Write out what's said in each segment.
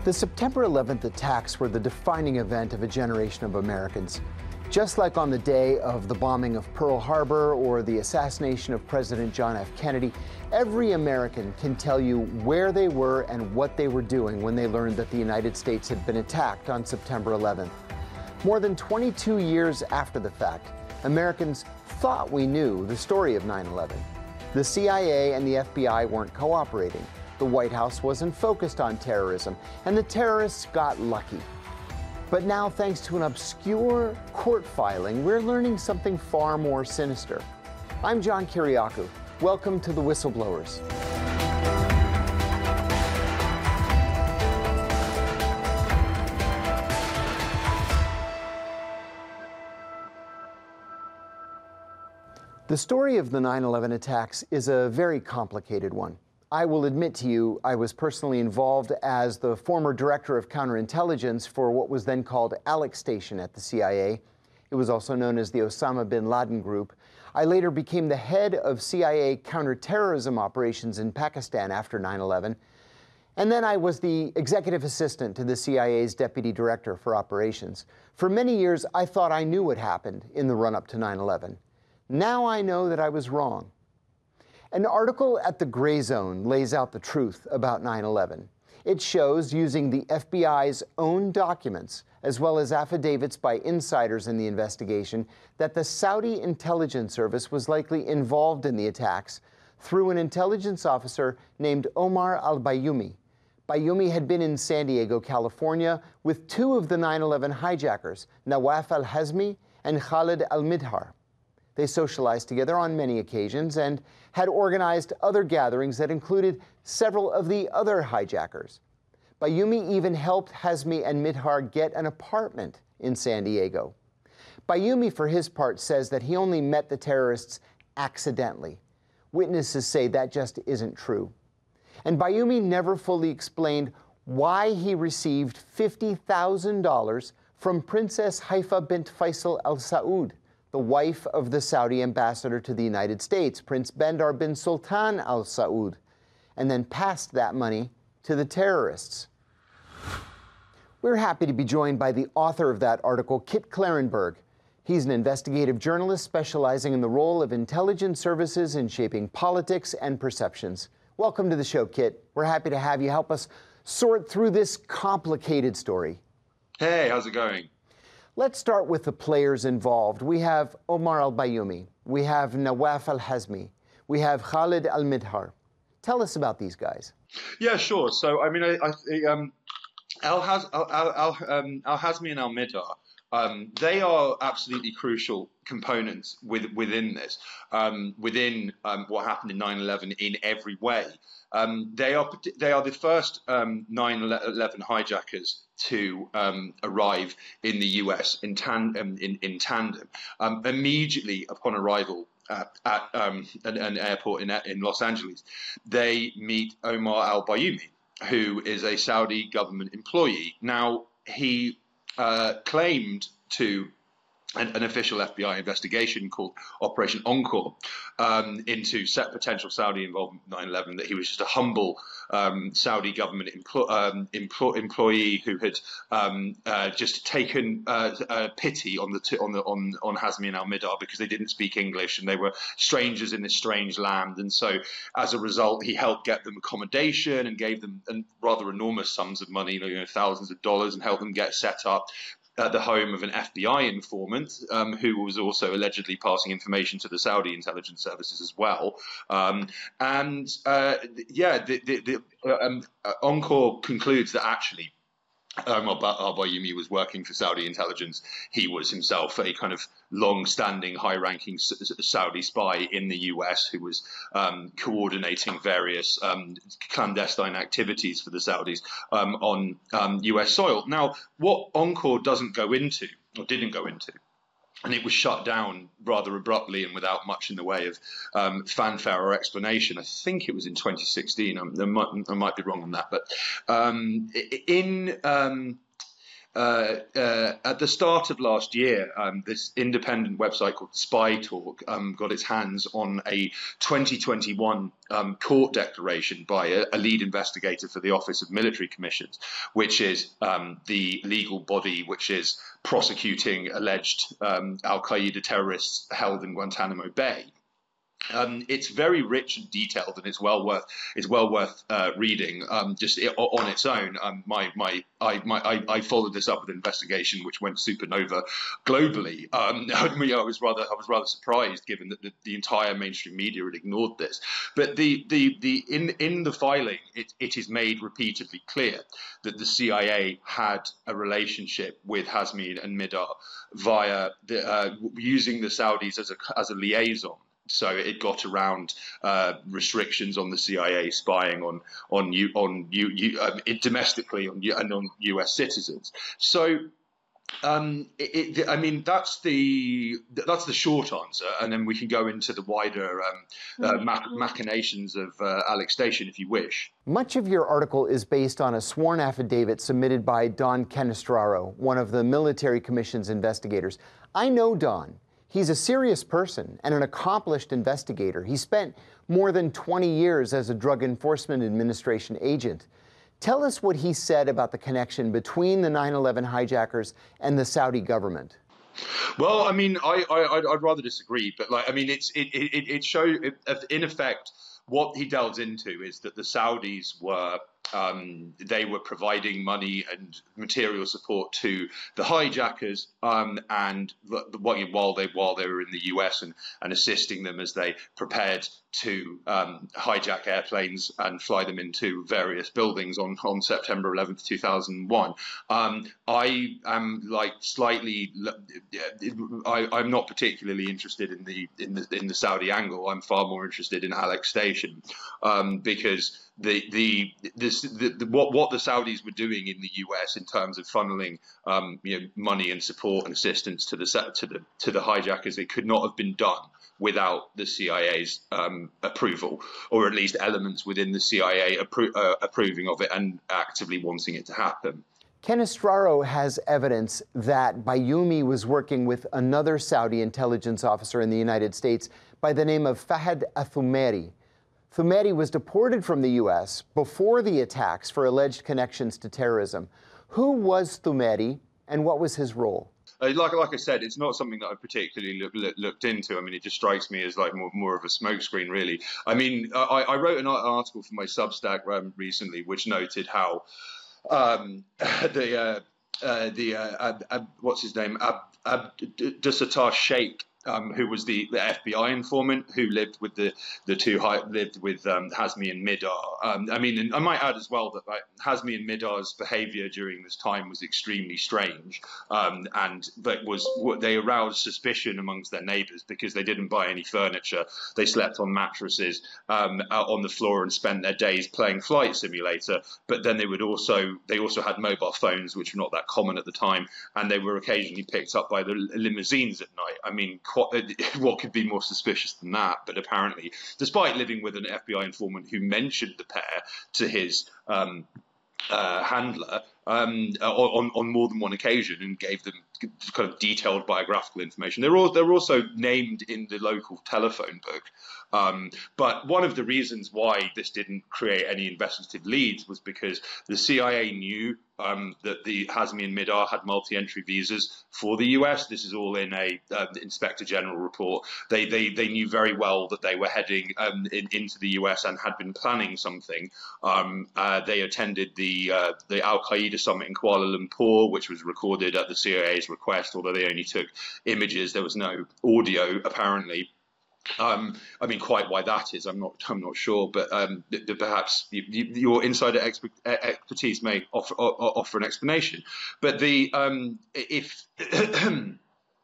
The September 11th attacks were the defining event of a generation of Americans. Just like on the day of the bombing of Pearl Harbor or the assassination of President John F. Kennedy, every American can tell you where they were and what they were doing when they learned that the United States had been attacked on September 11th. More than 22 years after the fact, Americans thought we knew the story of 9/11. The CIA and the FBI weren't cooperating. The White House wasn't focused on terrorism, and the terrorists got lucky. But now, thanks to an obscure court filing, we're learning something far more sinister. I'm John Kiriakou. Welcome to The Whistleblowers. The story of the 9/11 attacks is a very complicated one. I will admit to you, I was personally involved as the former director of counterintelligence for what was then called Alex Station at the CIA. It was also known as the Osama bin Laden Group. I later became the head of CIA counterterrorism operations in Pakistan after 9/11. And then I was the executive assistant to the CIA's deputy director for operations. For many years, I thought I knew what happened in the run-up to 9/11. Now I know that I was wrong. An article at The Gray Zone lays out the truth about 9/11. It shows, using the FBI's own documents, as well as affidavits by insiders in the investigation, that the Saudi intelligence service was likely involved in the attacks through an intelligence officer named Omar al-Bayoumi. Bayoumi had been in San Diego, California, with two of the 9/11 hijackers, Nawaf al-Hazmi and Khalid al-Midhar. They socialized together on many occasions and had organized other gatherings that included several of the other hijackers. Bayoumi even helped Hazmi and Midhar get an apartment in San Diego. Bayoumi, for his part, says that he only met the terrorists accidentally. Witnesses say that just isn't true. And Bayoumi never fully explained why he received $50,000 from Princess Haifa bint Faisal Al Saud, the wife of the Saudi ambassador to the United States, Prince Bandar bin Sultan Al Saud, and then passed that money to the terrorists. We're happy to be joined by the author of that article, Kit Klarenberg. He's an investigative journalist specializing in the role of intelligence services in shaping politics and perceptions. Welcome to the show, Kit. We're happy to have you help us sort through this complicated story. Hey, how's it going? Let's start with the players involved. We have Omar al-Bayoumi. We have Nawaf al-Hazmi. We have Khalid al-Midhar. Tell us about these guys. Yeah, sure. So, I mean, Al-Hazmi and al-Midhar, they are absolutely crucial components within this, within what happened in 9/11 in every way. They are the first 9/11 hijackers to arrive in the US in tandem. Immediately upon arrival at an airport in Los Angeles, they meet Omar al-Bayoumi, who is a Saudi government employee. Now, he claimed to an official FBI investigation called Operation Encore into potential Saudi involvement in 9/11, that he was just a humble Saudi government employee who had just taken pity on Hazmi and al-Midhar because they didn't speak English and they were strangers in this strange land. And so, as a result, he helped get them accommodation and gave them rather enormous sums of money, thousands of dollars, and helped them get set up at the home of an FBI informant who was also allegedly passing information to the Saudi intelligence services as well. Encore concludes that actually al-Bayoumi was working for Saudi intelligence. He was himself a kind of long-standing, high-ranking Saudi spy in the US who was coordinating various clandestine activities for the Saudis on US soil. Now, what Encore doesn't go into, or didn't go into, and it was shut down rather abruptly and without much in the way of fanfare or explanation. I think it was in 2016. I might be wrong on that, but at the start of last year, this independent website called Spy Talk got its hands on a 2021 court declaration by a lead investigator for the Office of Military Commissions, which is the legal body which is prosecuting alleged Al-Qaeda terrorists held in Guantanamo Bay. It's very rich and detailed, and it's well worth reading. Just on its own, I followed this up with an investigation which went supernova globally. I was rather surprised, given that the entire mainstream media had ignored this. But in the filing, it is made repeatedly clear that the CIA had a relationship with Hazmi and Mihdhar via using the Saudis as a liaison. So it got around restrictions on the CIA spying domestically on US citizens. So that's the short answer, and then we can go into the wider machinations of Alex Station if you wish. Much of your article is based on a sworn affidavit submitted by Don Canestraro, one of the military commission's investigators. I know Don. He's a serious person and an accomplished investigator. He spent more than 20 years as a Drug Enforcement Administration agent. Tell us what he said about the connection between the 9/11 hijackers and the Saudi government. Well, I mean, I'd rather disagree, but it shows, in effect, what he delves into is that the Saudis were providing money and material support to the hijackers, and while they were in the US and assisting them as they prepared to hijack airplanes and fly them into various buildings on September 11th, 2001. I am I'm not particularly interested in the Saudi angle. I'm far more interested in Alex Station, because what the Saudis were doing in the US in terms of funneling money and support and assistance to the hijackers, it could not have been done without the CIA's approval, or at least elements within the CIA approving of it and actively wanting it to happen. Canestraro has evidence that Bayoumi was working with another Saudi intelligence officer in the United States by the name of Fahad Thumairi. Thumairi was deported from the U.S. before the attacks for alleged connections to terrorism. Who was Thumairi, and what was his role? Like I said, it's not something that I particularly looked into. I mean, it just strikes me as like more of a smokescreen, really. I mean, I wrote an article for my Substack recently, which noted how what's his name, Abdusattar Sheikh, who was the FBI informant who lived with Hazmi and Mihdhar. And I might add as well that Hazmi and Midhar's behaviour during this time was extremely strange, and they aroused suspicion amongst their neighbours because they didn't buy any furniture. They slept on mattresses out on the floor and spent their days playing Flight Simulator. But then they also had mobile phones, which were not that common at the time, and they were occasionally picked up by the limousines at night. I mean, what could be more suspicious than that? But apparently, despite living with an FBI informant who mentioned the pair to his handler on more than one occasion and gave them kind of detailed biographical information, they're also named in the local telephone book. But one of the reasons why this didn't create any investigative leads was because the CIA knew that the Hazmi and Mihdhar had multi-entry visas for the US. This is all in a Inspector General report. They knew very well that they were heading into the US and had been planning something. They attended the Al-Qaeda summit in Kuala Lumpur, which was recorded at the CIA's request, although they only took images. There was no audio, apparently. Quite why that is, I'm not sure, but perhaps your insider expertise may offer an explanation. But if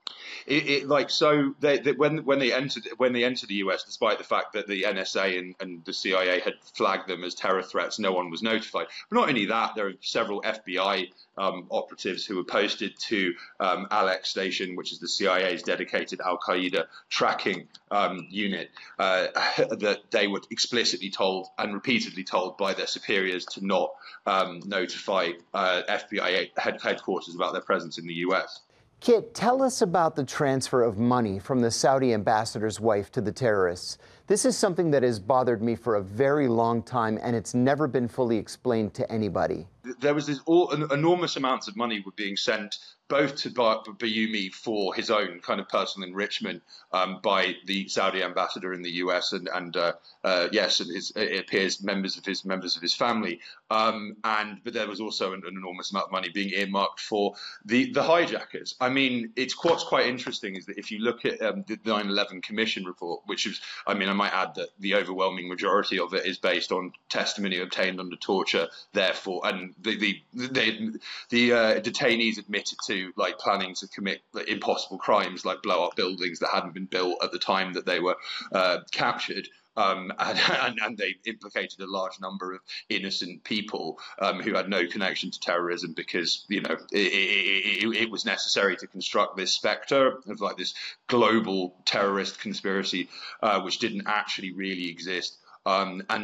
when they entered the US, despite the fact that the NSA and the CIA had flagged them as terror threats, no one was notified. But not only that, there are several FBI operatives who were posted to Alex Station, which is the CIA's dedicated Al-Qaeda tracking unit, that they were explicitly told and repeatedly told by their superiors to not notify FBI headquarters about their presence in the US. Kit, tell us about the transfer of money from the Saudi ambassador's wife to the terrorists. This is something that has bothered me for a very long time, and it's never been fully explained to anybody. There was enormous amounts of money were being sent both to Bayoumi for his own kind of personal enrichment by the Saudi ambassador in the US and it appears members of his family. But there was also an enormous amount of money being earmarked for the hijackers. I mean, what's quite interesting is that if you look at the 9/11 Commission report, which is, I might add that the overwhelming majority of it is based on testimony obtained under torture. Therefore, and the detainees admitted to planning to commit impossible crimes, like blow up buildings that hadn't been built at the time that they were captured. And they implicated a large number of innocent people who had no connection to terrorism because, it was necessary to construct this spectre of this global terrorist conspiracy, which didn't actually really exist. The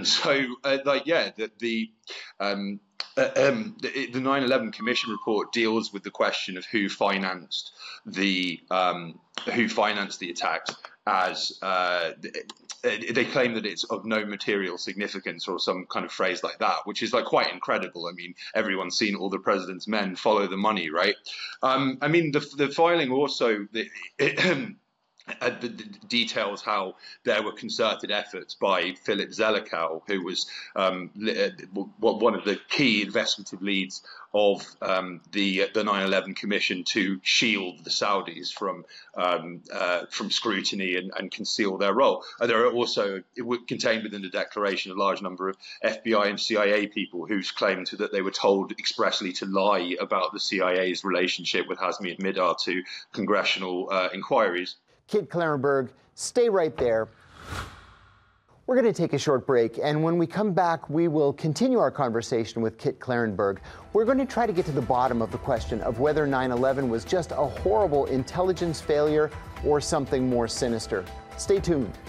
9/11 Commission report deals with the question of who financed the attacks, as they claim that it's of no material significance or some kind of phrase like that, which is quite incredible. I mean, everyone's seen All the President's Men, follow the money, right? The filing also details how there were concerted efforts by Philip Zelikow, who was one of the key investigative leads of the 9/11 Commission, to shield the Saudis from scrutiny and conceal their role. There are also, contained within the declaration, a large number of FBI and CIA people who claimed that they were told expressly to lie about the CIA's relationship with Hazmi and Mihdhar to congressional inquiries. Kit Klarenberg, stay right there. We're going to take a short break, and when we come back, we will continue our conversation with Kit Klarenberg. We're going to try to get to the bottom of the question of whether 9/11 was just a horrible intelligence failure or something more sinister. Stay tuned.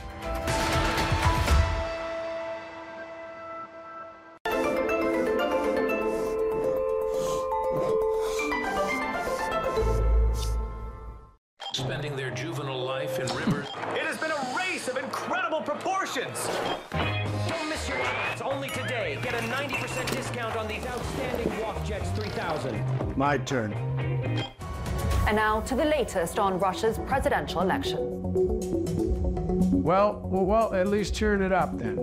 Spending their juvenile life in rivers. It has been a race of incredible proportions. Don't miss your chance. Only today, get a 90% discount on these outstanding WalkJets 3000. My turn. And now to the latest on Russia's presidential election. Well, at least turn it up then.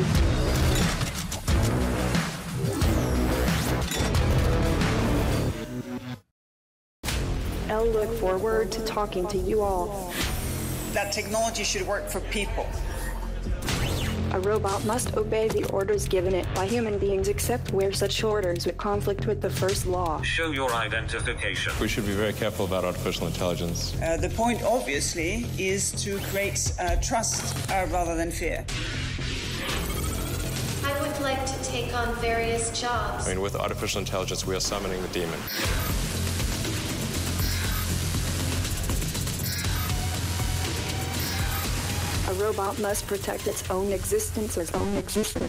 I look forward to talking to you all. That technology should work for people. A robot must obey the orders given it by human beings, except where such orders would conflict with the first law. Show your identification. We should be very careful about artificial intelligence. The point, obviously, is to create trust rather than fear. I would like to take on various jobs. With artificial intelligence, we are summoning the demon. A robot must protect its own existence or its own existence.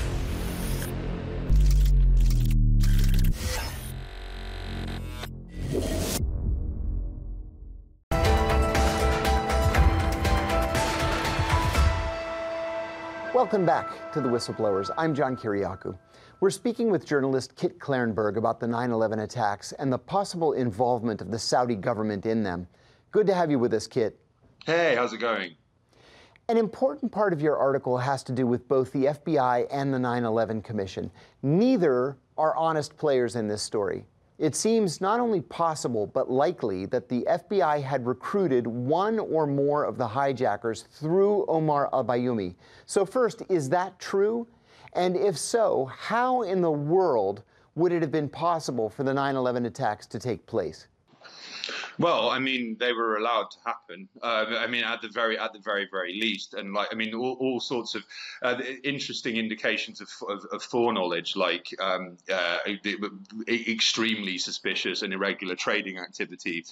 Welcome back to The Whistleblowers. I'm John Kiriakou. We're speaking with journalist Kit Klarenberg about the 9/11 attacks and the possible involvement of the Saudi government in them. Good to have you with us, Kit. Hey, how's it going? An important part of your article has to do with both the FBI and the 9/11 Commission. Neither are honest players in this story. It seems not only possible, but likely that the FBI had recruited one or more of the hijackers through Omar al-Bayoumi. So first, is that true? And if so, how in the world would it have been possible for the 9/11 attacks to take place? Well, I mean, they were allowed to happen. I mean, at the very least, and like, I mean, all sorts of interesting indications of foreknowledge, like extremely suspicious and irregular trading activity,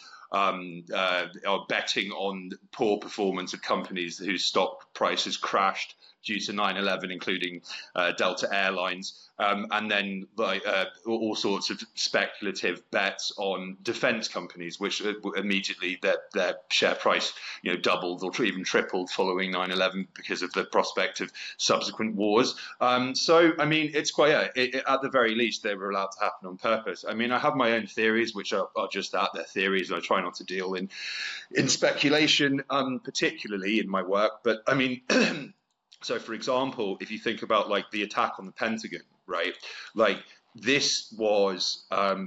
or betting on poor performance of companies whose stock prices crashed due to 9/11, including Delta Airlines, and then like all sorts of speculative bets on defense companies, which immediately their share price, doubled or even tripled following 9/11 because of the prospect of subsequent wars. So, I mean, it's quite at the very least they were allowed to happen on purpose. I mean, I have my own theories, which are just that, they're theories, and I try not to deal in speculation, particularly in my work. But I mean. So, for example, if you think about like the attack on the Pentagon, right? Like this was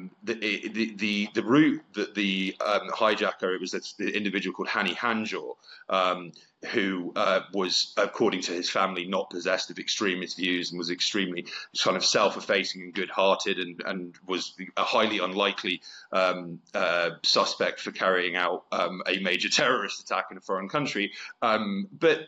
the route that the hijacker, it was the individual called Hani Hanjour, who was, according to his family, not possessed of extremist views and was extremely kind of self-effacing and good-hearted, and was a highly unlikely suspect for carrying out a major terrorist attack in a foreign country. In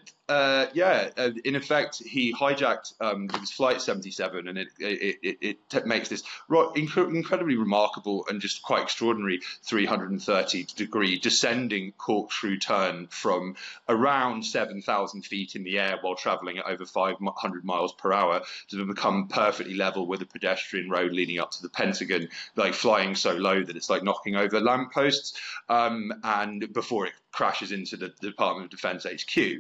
effect, he hijacked it was Flight 77, and it makes this incredibly remarkable and just quite extraordinary 330-degree descending corkscrew turn from around 7,000 feet in the air while traveling at over 500 miles per hour to become perfectly level with a pedestrian road leading up to the Pentagon, like flying so low that it's like knocking over lampposts, and before it crashes into the Department of Defense HQ.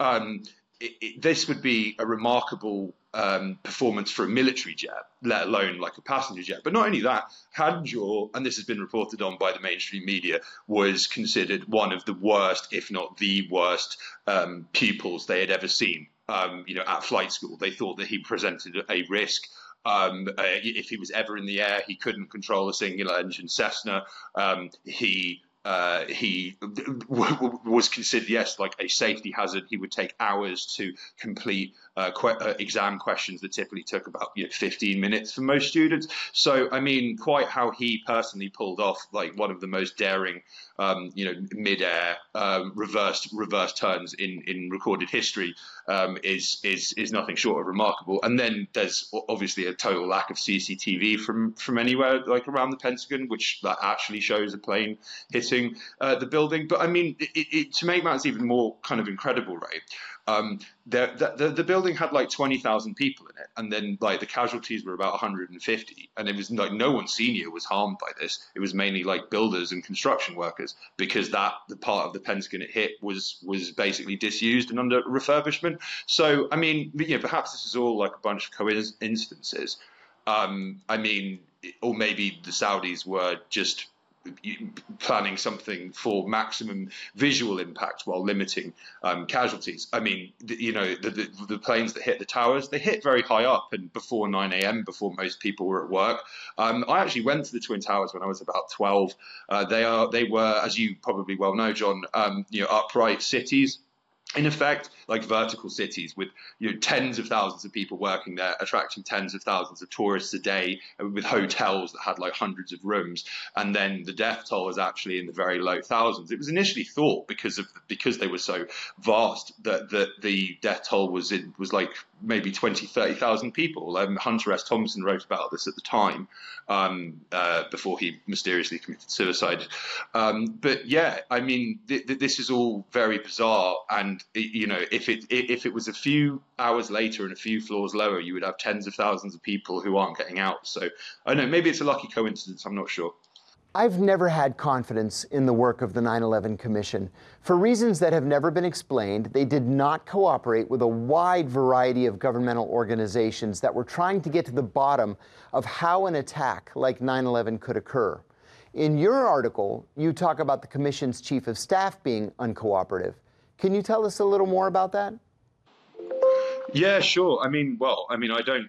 This would be a remarkable performance for a military jet, let alone like a passenger jet. But not only that, Hanjour, and this has been reported on by the mainstream media, was considered one of the worst, if not the worst, pupils they had ever seen. At flight school, they thought that he presented a risk. If he was ever in the air, he couldn't control a singular engine Cessna. He was considered, yes, like a safety hazard. He would take hours to complete exam questions that typically took about 15 minutes for most students. So, I mean, quite how he personally pulled off like one of the most daring, mid-air reverse turns in recorded history is nothing short of remarkable. And then there's obviously a total lack of CCTV from anywhere like around the Pentagon, which that actually shows a plane hitting the building. But I mean, to make matters even more kind of incredible, right? The building had like 20,000 people in it, and then like the casualties were about 150, and it was like no one senior was harmed by this. It was mainly like builders and construction workers, because the part of the Pentagon it hit was basically disused and under refurbishment. So I mean, perhaps this is all like a bunch of coincidences. I mean, or maybe the Saudis were just planning something for maximum visual impact while limiting casualties. I mean, the planes that hit the towers, they hit very high up and before 9 a.m., before most people were at work. I actually went to the Twin Towers when I was about 12. They were, as you probably well know, John, upright cities. In effect, like vertical cities with tens of thousands of people working there, attracting tens of thousands of tourists a day, with hotels that had like hundreds of rooms, and then the death toll was actually in the very low thousands. It was initially thought because they were so vast that the death toll was like maybe 20, 30,000 people. Hunter S. Thompson wrote about this at the time, before he mysteriously committed suicide. But yeah, I mean, this is all very bizarre, and if it was a few hours later and a few floors lower, you would have tens of thousands of people who aren't getting out. So I don't know, maybe it's a lucky coincidence, I'm not sure. I've never had confidence in the work of the 9/11 Commission. For reasons that have never been explained, they did not cooperate with a wide variety of governmental organizations that were trying to get to the bottom of how an attack like 9/11 could occur. In your article, you talk about the Commission's chief of staff being uncooperative. Can you tell us a little more about that? Yeah, sure. I mean, I don't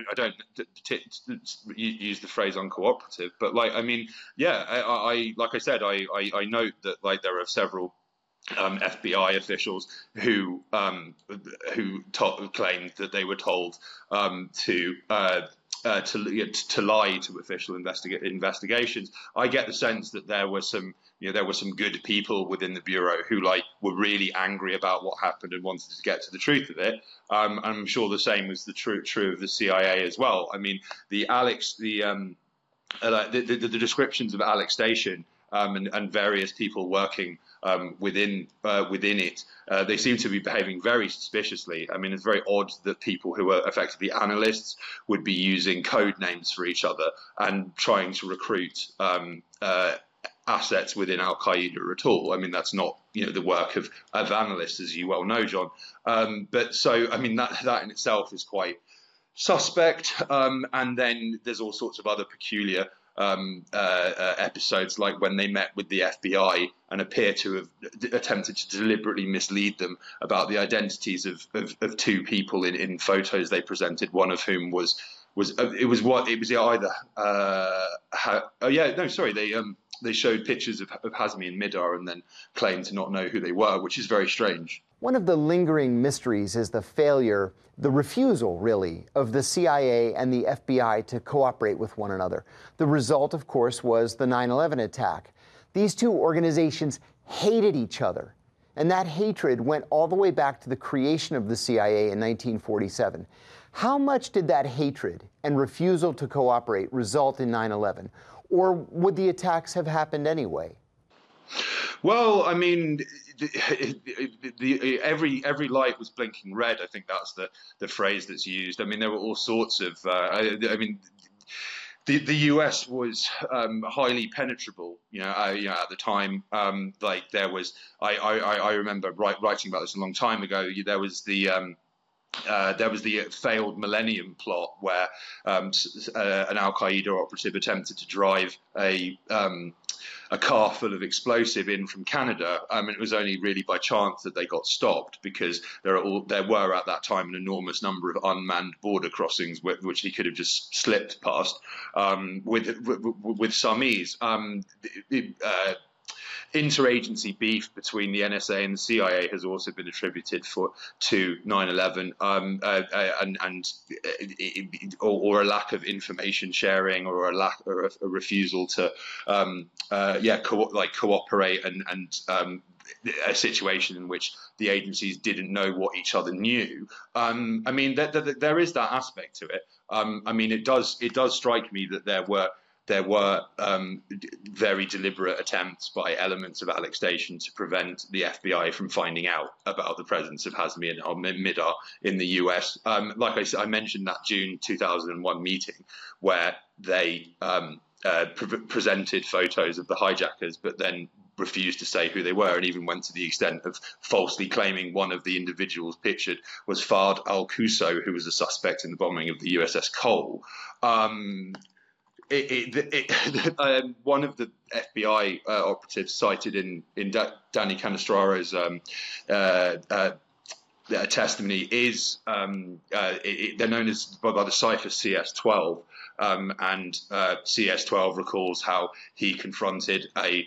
use the phrase uncooperative, but like, I mean, yeah, I like I said, I note that like there are several FBI officials who claimed that they were told to lie to official investigations. I get the sense that there were some there were some good people within the bureau who were really angry about what happened and wanted to get to the truth of it. I'm sure the same was true of the CIA as well. I mean, the descriptions of Alex Station and various people working within it, they seem to be behaving very suspiciously. I mean, it's very odd that people who are effectively analysts would be using code names for each other and trying to recruit assets within Al Qaeda at all. I mean, that's not the work of analysts, as you well know, John. But so I mean that in itself is quite suspect. And then there's all sorts of other peculiar episodes, like when they met with the FBI and appear to have attempted to deliberately mislead them about the identities of two people in photos they presented, one of whom they showed pictures of Hazmi and Mihdhar and then claimed to not know who they were, which is very strange. One of the lingering mysteries is the refusal, really, of the CIA and the FBI to cooperate with one another. The result, of course, was the 9/11 attack. These two organizations hated each other, and that hatred went all the way back to the creation of the CIA in 1947. How much did that hatred and refusal to cooperate result in 9/11? Or would the attacks have happened anyway? Well, I mean, every light was blinking red. I think that's the phrase that's used. I mean, there were all sorts of. The US was highly penetrable, at the time. There was. I remember writing about this a long time ago. There was the failed Millennium Plot, where an Al Qaeda operative attempted to drive a car full of explosive in from Canada. It was only really by chance that they got stopped, because there were at that time an enormous number of unmanned border crossings which he could have just slipped past with some ease. Interagency beef between the NSA and the CIA has also been attributed to 9/11, or a lack of information sharing, or a refusal to cooperate, and a situation in which the agencies didn't know what each other knew. I mean, there is that aspect to it. I mean, it does strike me that there were very deliberate attempts by elements of Alex Station to prevent the FBI from finding out about the presence of Hazmi and Mihdhar in the US. Like I said, I mentioned that June 2001 meeting where they presented photos of the hijackers, but then refused to say who they were, and even went to the extent of falsely claiming one of the individuals pictured was Fard al-Quso, who was a suspect in the bombing of the USS Cole. One of the FBI operatives cited in Danny Canestraro's testimony is they're known as by the cipher CS12, and CS12 recalls how he confronted an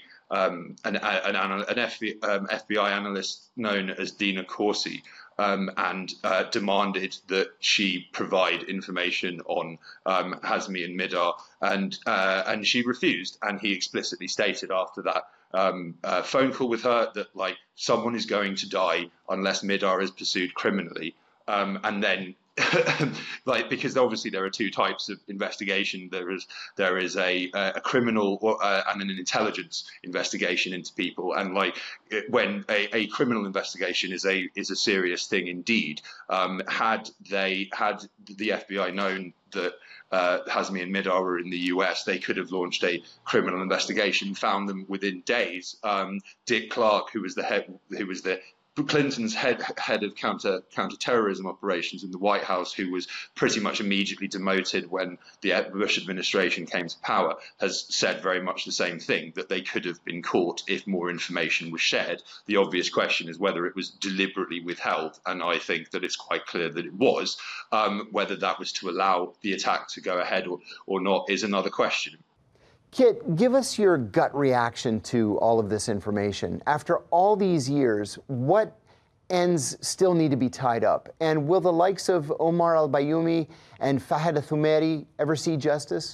FBI analyst known as Dina Corsi, and demanded that she provide information on Hazmi and Mihdhar, and she refused. And he explicitly stated after that phone call with her that someone is going to die unless Mihdhar is pursued criminally, and then. Because obviously there are two types of investigation. There is a criminal and an intelligence investigation into people, and when a criminal investigation is a serious thing indeed. Had the FBI known that Hazmi and Mihdhar were in the US, they could have launched a criminal investigation, found them within days. Dick Clark, who was Clinton's head of counter-terrorism operations in the White House, who was pretty much immediately demoted when the Bush administration came to power, has said very much the same thing, that they could have been caught if more information was shared. The obvious question is whether it was deliberately withheld, and I think that it's quite clear that it was. Whether that was to allow the attack to go ahead or not is another question. Kit, give us your gut reaction to all of this information. After all these years, what ends still need to be tied up? And will the likes of Omar al-Bayoumi and Fahad al-Thumairi ever see justice?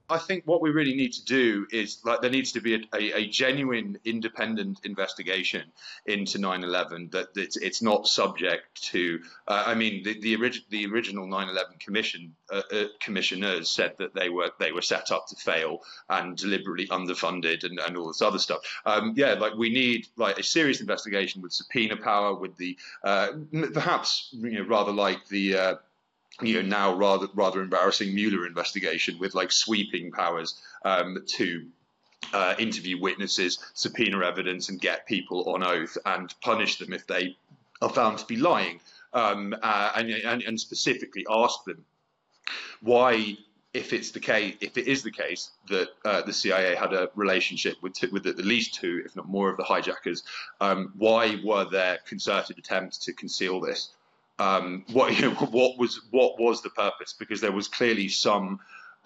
I think what we really need to do is, like, there needs to be a genuine independent investigation into 9/11. That it's not subject to. I mean, the original 9/11 commissioners said that they were set up to fail and deliberately underfunded and all this other stuff. Like, we need, like, a serious investigation with subpoena power, with the perhaps, rather like the now rather embarrassing Mueller investigation, with like sweeping powers to interview witnesses, subpoena evidence, and get people on oath and punish them if they are found to be lying, and specifically ask them why, if it is the case that the CIA had a relationship with at least two, if not more, of the hijackers, why were there concerted attempts to conceal this? What was the purpose? Because there was clearly some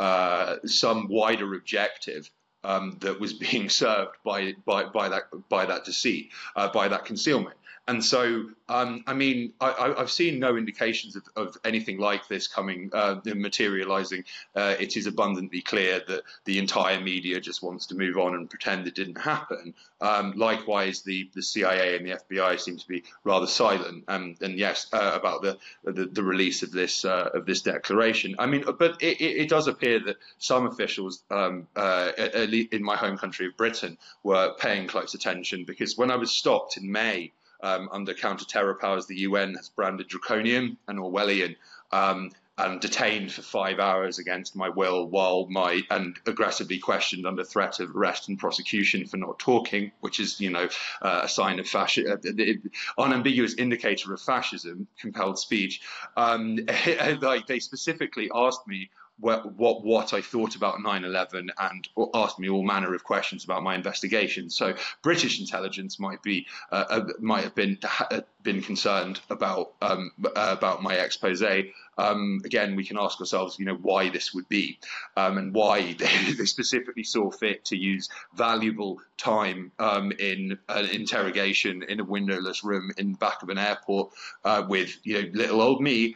wider objective that was being served by that deceit, by that concealment. And so, I mean, I've seen no indications of anything like this materializing. It is abundantly clear that the entire media just wants to move on and pretend it didn't happen. Likewise, the CIA and the FBI seem to be rather silent. And yes, about the release of this declaration. I mean, but it does appear that some officials, at least in my home country of Britain, were paying close attention, because when I was stopped in May, under counter-terror powers, the UN has branded draconian and Orwellian, and detained for 5 hours against my will and aggressively questioned under threat of arrest and prosecution for not talking, which is, a sign of unambiguous indicator of fascism, compelled speech. Like, they specifically asked me what I thought about 9/11 and asked me all manner of questions about my investigation. So British intelligence might have been concerned about my expose. Again, we can ask ourselves, why this would be, and why they specifically saw fit to use valuable time in an interrogation in a windowless room in the back of an airport with little old me.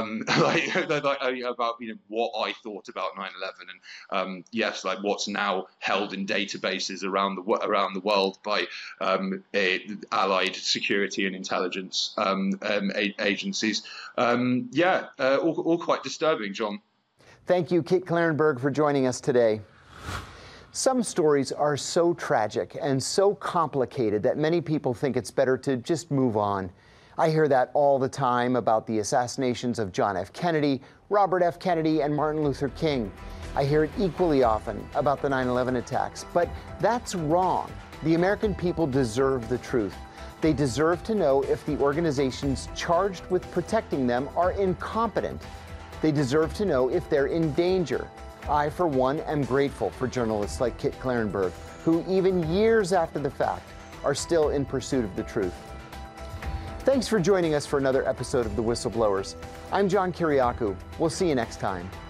About what I thought about 9/11, and yes, like what's now held in databases around the world by allied security and intelligence agencies. All quite disturbing, John. Thank you, Kit Klarenberg, for joining us today. Some stories are so tragic and so complicated that many people think it's better to just move on. I hear that all the time about the assassinations of John F. Kennedy, Robert F. Kennedy, and Martin Luther King. I hear it equally often about the 9/11 attacks, but that's wrong. The American people deserve the truth. They deserve to know if the organizations charged with protecting them are incompetent. They deserve to know if they're in danger. I, for one, am grateful for journalists like Kit Klarenberg, who even years after the fact are still in pursuit of the truth. Thanks for joining us for another episode of The Whistleblowers. I'm John Kiriakou. We'll see you next time.